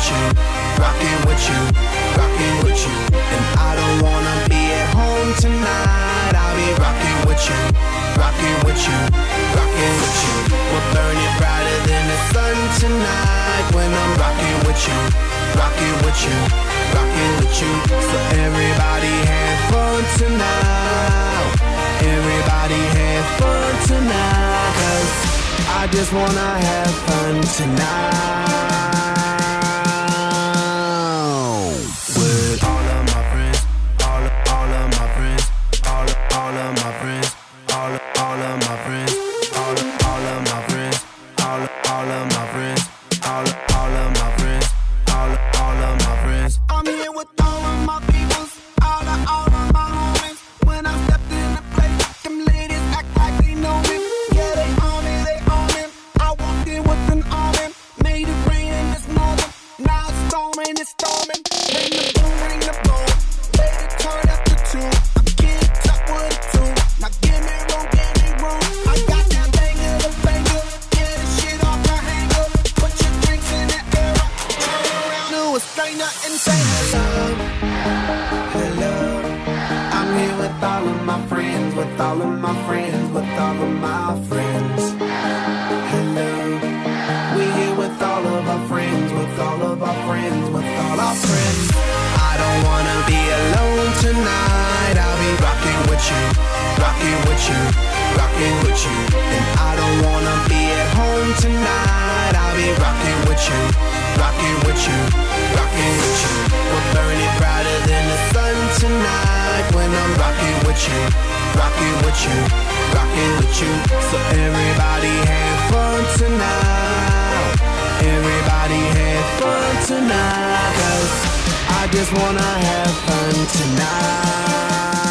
with you, rocking with you, rocking with you. And I don't wanna be at home tonight. I'll be rocking with you, rocking with you, rocking with you. We're burning brighter than the sun tonight when I'm rocking with you, rocking with you, rocking with you. So everybody have fun tonight. Everybody have fun tonight, 'cause I just wanna have fun tonight. With all of my friends, all of my friends, all of my friends, all of my friends, all of my friends, all of my friends, all of my friends, all of my friends. I'm here with all of my peoples, all of my homies. When I stepped in the place, them ladies act like they know me. Yeah, they on me, they on me. I walked in with an army, made it rain in this morning. Now it's storming, it's storming. Ring the boom, baby, turn up the tune. I'm getting top with a tune. Now give me room, I got that banger, the banger. Get this shit off the hanger. Put your drinks in the air. Turn around to a stranger and say hello. Hello. I'm here with all of my friends, with all of my friends, with all of my friends. Hello. We here with all of our friends, with all of our friends, with all our friends. I don't wanna be alone tonight. I'll be rocking with you, rocking with you, rocking with you. And I don't wanna be at home tonight. I'll be rocking with you, rocking with you, rocking with you. We're burning brighter than the sun tonight when I'm rocking with you, rocking with you, rocking with you. So everybody have fun tonight. Everybody have fun tonight, 'cause I just wanna have fun tonight.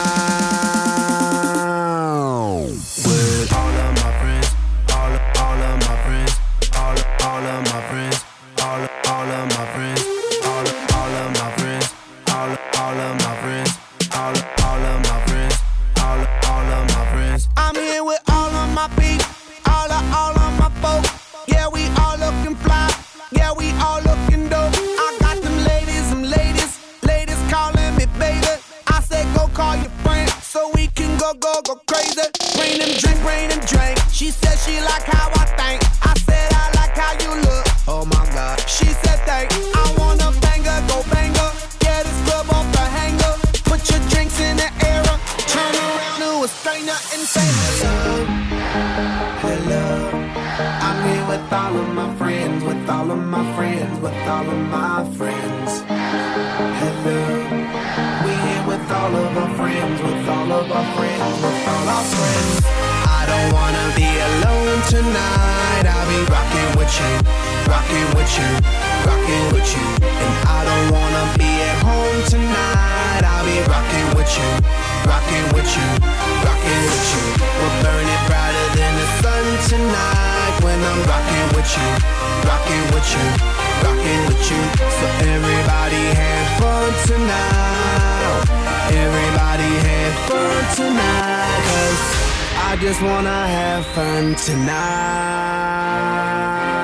With all of my friends, all of my friends, all of my friends, all of my friends, all of my friends, all of my friends, all of my friends, all of my friends. I'm here with all of my people, all of my folks. Yeah, we all looking fly. Yeah, we all looking dope. I got them ladies calling me baby. I said go call your friend so we can go crazy. Bring them drink. She said she like how I think. I said I like how you look. Oh my God. She said thank. I wanna banger, go banger. Yeah, this club off the hanger. Put your drinks in the air. Turn around to a stranger and say hello. Hello. I'm here with all of my friends, with all of my friends, with all of my friends. Hello. We here with all of our friends, with all of our friends, with all our friends. I don't wanna be alone tonight. I'll be rocking with you, rocking with you, rocking with you. And I don't wanna be at home tonight. I'll be rocking with you, rocking with you, rocking with you. We're burning brighter than the sun tonight when I'm rocking with you, rocking with you, rocking with you. So everybody have fun tonight. Everybody have fun tonight, 'cause I just wanna have fun tonight.